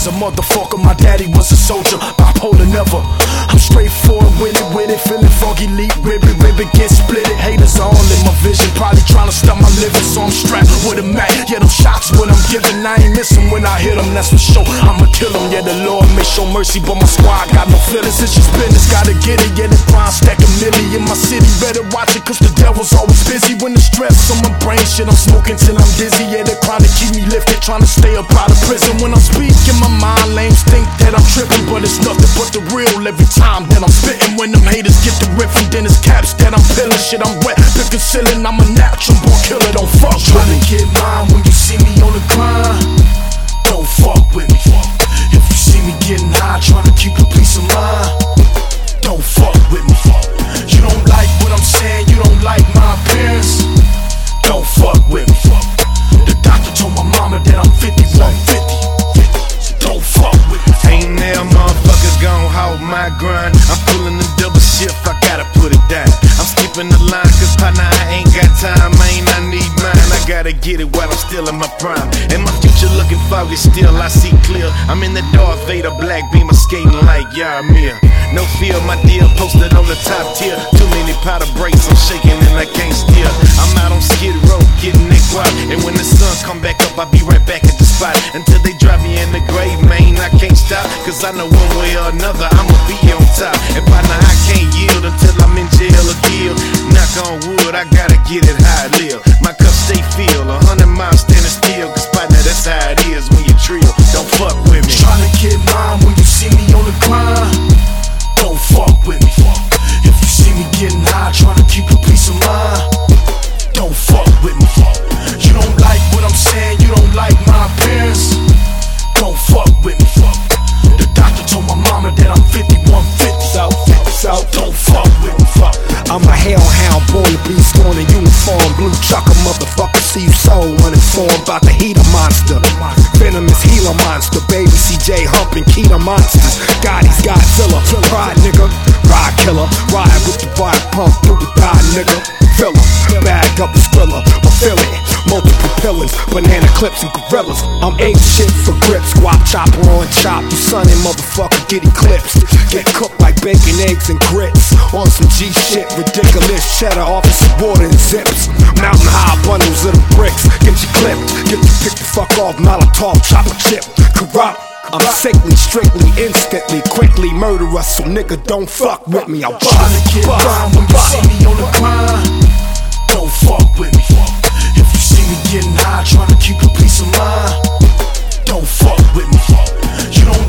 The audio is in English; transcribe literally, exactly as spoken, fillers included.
was a motherfucker, my daddy was a soldier. Bipolar never, I'm straightforward with it, with it. Feeling foggy, leap, ribbon, ribbon, get split it. Haters all in my vision, probably trying to stop my living. So I'm strapped with a Mac, yeah, them shots what I'm giving. I ain't missing when I hit them, that's for sure. I'ma kill them, yeah, the Lord may show mercy, but my squad got no feelings. It's just business, gotta get it, yeah, the grind stack a million. My city better watch it, cause the devil's always busy. When the stress on my brain, shit, I'm smoking till I'm dizzy. Yeah, they're trying to keep me lifted, trying to stay up out of prison. When I'm speaking, my mind lames think that I'm tripping, but it's nothing but the real every time that I'm spitting. When them haters get the riffing, then it's caps that I'm peeling. Shit, I'm wet, pick a ceiling, I'm a natural born killer, don't fuck with me. Trying to get mine when you see me on the grind, don't fuck with me. If you see me getting high, trying to keep a peace of mind, don't fuck with me. You don't like what I'm saying, you don't like my appearance, don't fuck with me. The doctor told my mama that I'm fifty-one fifty, so don't fuck with me. Ain't now motherfuckers gon' hold my grind. I'm pulling the double shift, I gotta put it down. I'm skipping the line, cause partner, I ain't got time, man, I need mine. I gotta get it while I'm still in my prime. And my future looking foggy, still I see clear. I'm in the Darth Vader black beamer, skating like Yarmir. No fear, my deal posted on the top tier. Too many powder breaks, I'm shaking and I can't steer. I'm out on Skid Row, getting that guap. And when the sun come back up, I'll be right back at the spot. Until they drop me in the grave, man, I can't stop. Cause I know one way or another, I'ma be on top. And partner, I can't yield until I'm in jail or killed. Knock on wood, I gotta get it how I live. My cup stay filled, a hundred miles standing still. Cause partner, that's how it is when you trill. Don't fuck with me. Tryna get mine when you see me on the grind, don't fuck with me. If you see me getting high, tryna keep a peace of mind, don't fuck with me. You don't like what I'm saying, you don't like my appearance, don't fuck with me. The doctor told my mama that I'm fifty-one fifty, so, so don't fuck with me. I'm a hellhound, born to be scorned in uniform. Blue chucker motherfucker, see you so uninformed about the heater monster. Venomous healer monster, baby C J humping Keeta monsters. Gotti's Godzilla, pride nigga, ride killer. Ride with the ride pump through the thigh nigga. Fill 'em, bag up the skrilla, I feel it. Multiple pillars, banana clips and gorillas. I'm ape shit for grips, guap chopper on chop. You sonny motherfucker get eclipsed. Get cooked like bacon, eggs and grits. On some G shit, ridiculous cheddar off of some water and zips. Mountain high bundles of the bricks, get you clipped. Get you picked the fuck off, Molotov, chop a chip. Corrupt, I'm sickly, strictly, instantly, quickly murder us. So nigga don't fuck with me, I'll bust, Tryna get bust, mine when you see me on the grind, don't fuck with me. If you see me getting high, tryna keep a peace of mind, don't fuck with me. You don't